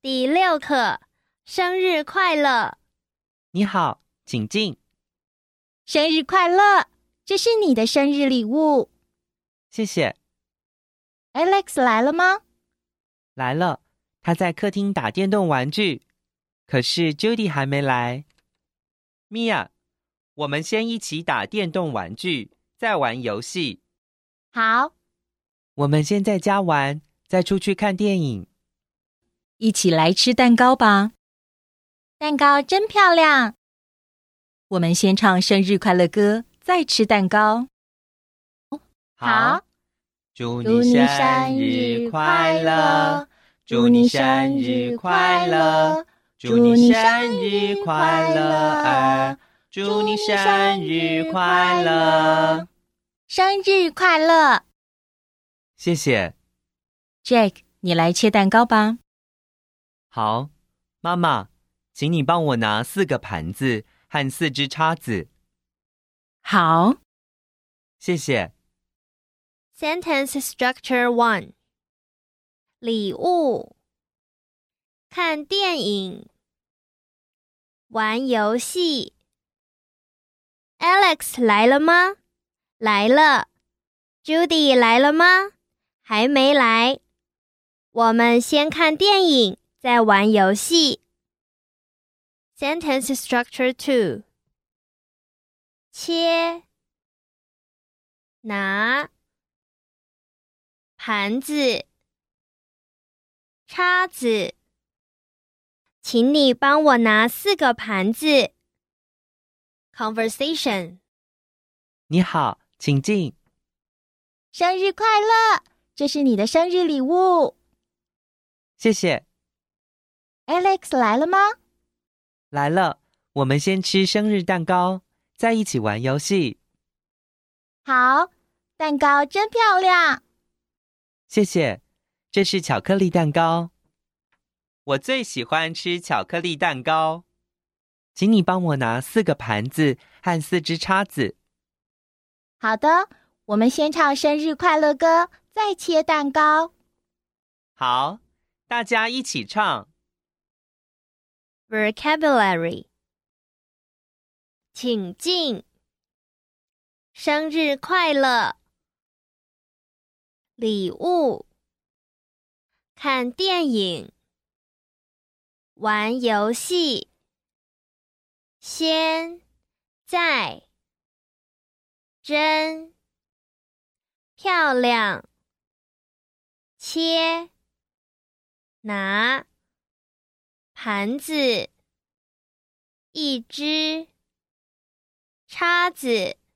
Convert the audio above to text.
第6课，生日快乐！ 你好，请进。 生日快乐！这是你的生日礼物。 谢谢。 Alex 来了吗？ 来了，他在客厅打电动玩具。可是 Judy 还没来。Mia， 我们先一起打电动玩具，再玩游戏。 好。 我们先在家玩，再出去看电影。 一起来吃蛋糕吧。 蛋糕真漂亮。 我们先唱生日快乐歌，再吃蛋糕。 好。 祝你生日快乐，祝你生日快乐，祝你生日快乐，祝你生日快乐， 生日快乐！ 谢谢。 Jack， 你来切蛋糕吧。 好，妈妈，请你帮我拿4个盘子和4只叉子。 好， 谢谢。 Sentence Structure 1： 礼物，看电影，玩游戏。Alex 来了吗？来了。Judy 来了吗？还没来。我们先看电影，再玩游戏。Sentence Structure 2： 切，拿，盘子，叉子。请你帮我拿4个盘子。Conversation： 你好，请进。 生日快乐！这是你的生日礼物。 谢谢。 Alex 来了吗？ 来了，我们先吃生日蛋糕，再一起玩游戏。 好，蛋糕真漂亮。 谢谢，这是巧克力蛋糕。我最喜欢吃巧克力蛋糕。请你帮我拿4个盘子和4只叉子。 好的，我们先唱生日快乐歌，再切蛋糕。 好，大家一起唱。 Vocabulary： 请进，生日快乐，礼物，看电影，玩游戏，先，在，真，漂亮，切，拿，盘子，一只，叉子。